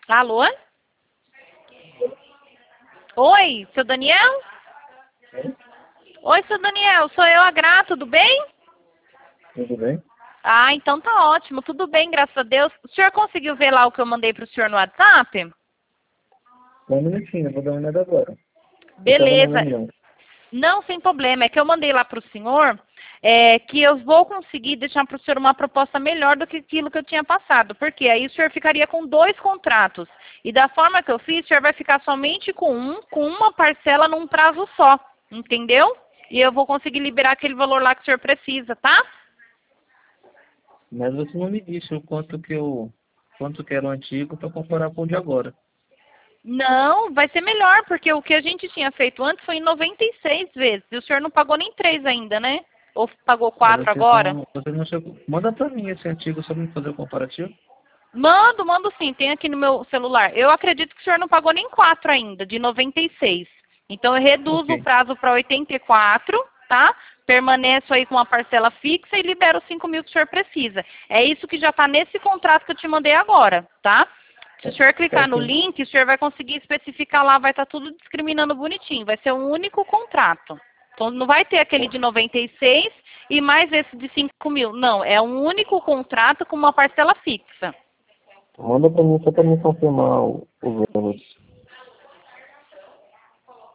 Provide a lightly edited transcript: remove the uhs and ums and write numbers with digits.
Alô? Oi, seu Daniel? Oi, seu Daniel, sou eu, a Gra, tudo bem? Tudo bem? Ah, então tá ótimo, tudo bem, graças a Deus. O senhor conseguiu ver lá o que eu mandei pro senhor no WhatsApp? Só um minutinho, eu vou dar uma olhada agora. Eu estava na Beleza. reunião. Não, sem problema, é que eu mandei lá pro senhor que eu vou conseguir deixar pro senhor uma proposta melhor do que aquilo que eu tinha passado. Porque aí o senhor ficaria com 2 contratos. E da forma que eu fiz, o senhor vai ficar somente com uma parcela num prazo só. Entendeu? E eu vou conseguir liberar aquele valor lá que o senhor precisa, tá? Mas você não me disse quanto que era o antigo para comparar com o de agora. Não, vai ser melhor, porque o que a gente tinha feito antes foi em 96 vezes. E o senhor não pagou nem 3 ainda, né? Ou pagou Mas 4 agora? você não chegou. Manda para mim esse antigo só para fazer o comparativo. Mando sim, tem aqui no meu celular. Eu acredito que o senhor não pagou nem 4 ainda, de 96. Então eu reduzo o Ok. prazo para 84, tá? Permaneço aí com uma parcela fixa e libero os 5 mil que o senhor precisa. É isso que já está nesse contrato que eu te mandei agora, tá? Se o senhor clicar no Certinho. link, o senhor vai conseguir especificar lá, vai estar tudo discriminando bonitinho. Vai ser um único contrato. Então não vai ter aquele de 96 e mais esse de 5 mil. Não, é um único contrato com uma parcela fixa. Manda para mim só para me confirmar os valores.